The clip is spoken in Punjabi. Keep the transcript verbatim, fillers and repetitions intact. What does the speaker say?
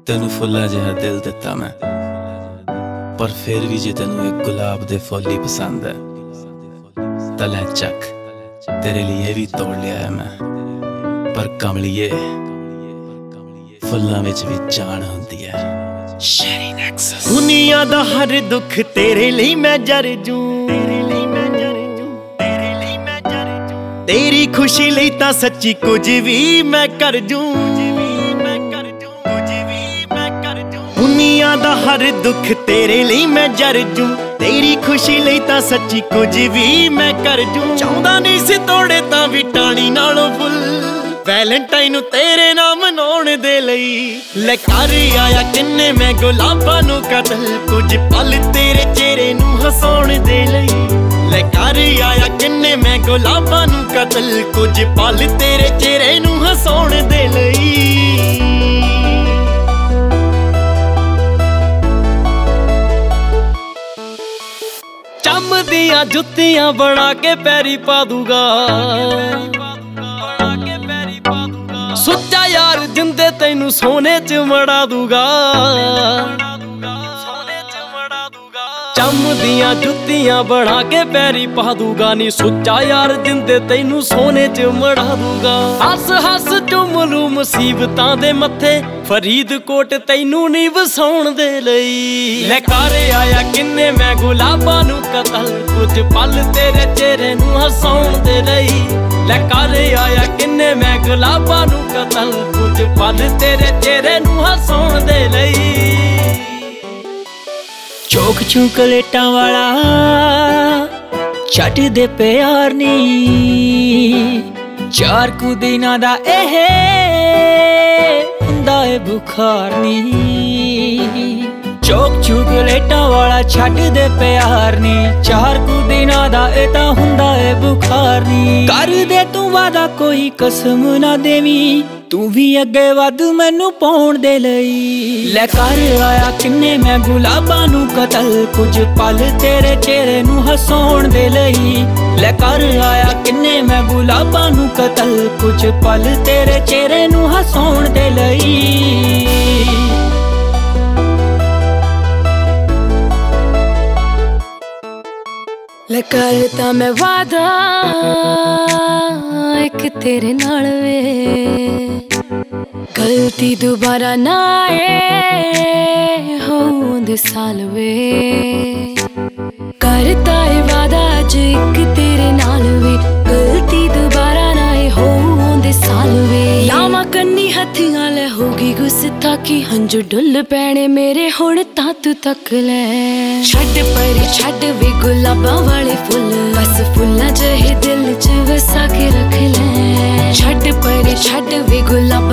तेनू फुल्ला जिहा दिल दिता मैं, पर फिर भी जे तेनू एक गुलाब दे फुल ही पसंद है तां लै चक, तेरे लिए भी तोड़ लिया है मैं। पर कमलिए फुल्लां विच भी जान हुंदी है। शेरी नेक्सस। दुनिया दा हर दुख तेरे लिए मैं जर जूं, तेरे लिए मैं जर जूं, तेरे लिए मैं जर जूं। तेरी खुशी ਲਈ ਤਾਂ सच्ची कुछ भी मैं कर जूं, दुनिया दा हर दुख तेरे लिए मैं जर जूं। तेरी खुशी ਲਈ ਤਾਂ सच्ची कुछ भी मैं कर जूं। ਚਾਹੁੰਦਾ ਨਹੀਂ ਸੀ ਤੋੜੇ ਤਾਂ ਵੀ ਟਾਣੀ ਨਾਲੋਂ ਫੁੱਲ ਵੈਲੈਂਟਾਈਨ ਨੂੰ ਤੇਰੇ ਨਾਮ ਮਨਾਉਣ ਦੇ ਲਈ ਲੈ ਕਰ ਆਇਆ ਕਿੰਨੇ ਮੈਂ ਗੁਲਾਬਾਂ ਨੂੰ ਕਤਲ, ਕੁਝ ਪਲ ਤੇਰੇ ਚਿਹਰੇ ਨੂੰ ਹਸਾਉਣ ਦੇ ਲਈ ਲੈ ਕਰ ਆਇਆ ਕਿੰਨੇ ਮੈਂ ਗੁਲਾਬਾਂ ਨੂੰ ਕਤਲ, ਕੁਝ ਪਲ ਤੇਰੇ ਚਿਹਰੇ ਨੂੰ ਹਸਾਉਣ ਦੇ ਲਈ। ਚੰਮਦੀਆਂ ਜੁੱਤੀਆਂ ਬਣਾ ਕੇ ਪੈਰੀ ਪਾ ਦੂਗਾ, ਸੁੱਚਾ ਯਾਰ ਜਿੰਦੇ ਤੈਨੂੰ ਸੋਨੇ ਚ ਮੜਾ ਦੂਗਾ, ਚੰਮਦੀਆਂ ਜੁੱਤੀਆਂ ਬਣਾ ਕੇ ਪੈਰੀ ਪਾ ਦੂਗਾ ਨੀ ਸੁੱਚਾ ਯਾਰ ਜਿੰਦੇ ਤੈਨੂੰ ਸੋਨੇ ਚ ਮੜਾ ਦੂਗਾ। ਹੱਸ ਹੱਸ ਚੁੰਮ ਲੂ ਮੁਸੀਬਤਾਂ ਦੇ ਮੱਥੇ, ਫਰੀਦਕੋਟ ਤੈਨੂੰ ਨੀ ਵਸਾਉਣ ਦੇ ਲਈ ਲੈ ਕਰ ਆਇਆ ਕਿੰਨੇ ਮੈਂ ਗੁਲਾਬਾਂ ਨੂੰ ਕਤਲ, ਕੁਝ ਪਲ ਤੇਰੇ ਚਿਹਰੇ ਨੂੰ ਹਸਾਉਣ ਦੇ ਲਈ ਲੈ ਕਰ ਆਇਆ ਕਿੰਨੇ ਮੈਂ ਗੁਲਾਬਾਂ ਨੂੰ ਕਤਲ, ਕੁਝ ਪਲ ਤੇਰੇ ਚਿਹਰੇ ਨੂੰ ਹਸਾਉਣ ਦੇ ਲਈ। ਚੌਕ ਚੁਕਲੇਟਾਂ ਵਾਲਾ ਛੱਡ ਦੇ ਪਿਆਰ ਨੀ, ਚਾਰ ਕੁ ਦਿਨਾਂ ਦਾ ਇਹ ਹੁੰਦਾ ਏ ਬੁਖਾਰ ਨੀ। ਚੌਕ ਚੁਕਲੇਟਾਂ ਵਾਲਾ ਛੱਡ ਦੇ ਪਿਆਰ ਨੀ, ਚਾਰ ਕੁ ਦਿਨਾਂ ਦਾ ਇਹ ਤਾਂ ਹੁੰਦਾ ਏ ਬੁਖਾਰ ਨੀ। ਕਰ ਦੇ ਤੂੰ ਵਾਦਾ ਕੋਈ ਕਸਮ ਨਾ ਦੇਵੀਂ, ਤੂੰ ਵੀ ਅੱਗੇ ਵੱਧ ਮੈਨੂੰ ਪਾਉਣ ਦੇ ਲਈ ਲੈ ਕਰ ਆਇਆ ਕਿੰਨੇ ਮੈਂ ਗੁਲਾਬਾਂ ਨੂੰ ਕਤਲ, ਕੁਝ ਪਲ ਤੇਰੇ ਚਿਹਰੇ ਨੂੰ ਹਸਾਉਣ ਦੇ ਲਈ ਲੈ ਕਰ ਆਇਆ ਕਿੰਨੇ ਮੈਂ ਗੁਲਾਬਾਂ ਨੂੰ ਕਤਲ, ਕੁਝ ਪਲ ਤੇਰੇ ਚਿਹਰੇ ਨੂੰ ਹਸਾਉਣ ਦੇ ਲਈ। ਲੈ ਕਰਤਾ ਮੈਂ ਵਾਦਾ ਇੱਕ ਤੇਰੇ ਨਾਲ ਵੇ, ਗਲਤੀ ਦੁਬਾਰਾ ਨਾ ਏ ਹੋਂਦੇ ਸਾਲ ਵੇ। ਕਰਤਾ ਏ ਵਾਦਾ ਅੱਜ ਇੱਕ ਤੇਰੇ ਨਾਲ ਵੇ, ਗਲਤੀ ਦੁਬਾਰਾ ਨਾ ਏ ਹੋਂਦੇ ਸਾਲ ਵੇ। ਲਾਵਾਂ ਕੰਨੀ ਹੱਥੀਆਂ ਲੈ ਹੋਗੀ ਗੁਸਤਾਖੀ, ਹੰਝੂ ਡੁੱਲ ਪੈਣੇ ਮੇਰੇ ਹੁਣ ਤਾਂ ਤੂੰ ਤੱਕ ਲੈ। ਛੱਡ ਪਰੇ ਛੱਡ ਵੇ ਗੁਲਾਬਾਂ ਵਾਲੇ ਫੁੱਲ, ਬਸ ਫੁੱਲਾਂ ਜਿਹੇ ਦਿਲ ਚ ਵਸਾ ਕੇ ਰੱਖ ਲੈ। ਛੱਡ ਪਰੇ ਛੱਡ ਵੇ ਗੁਲਾਬਾਂ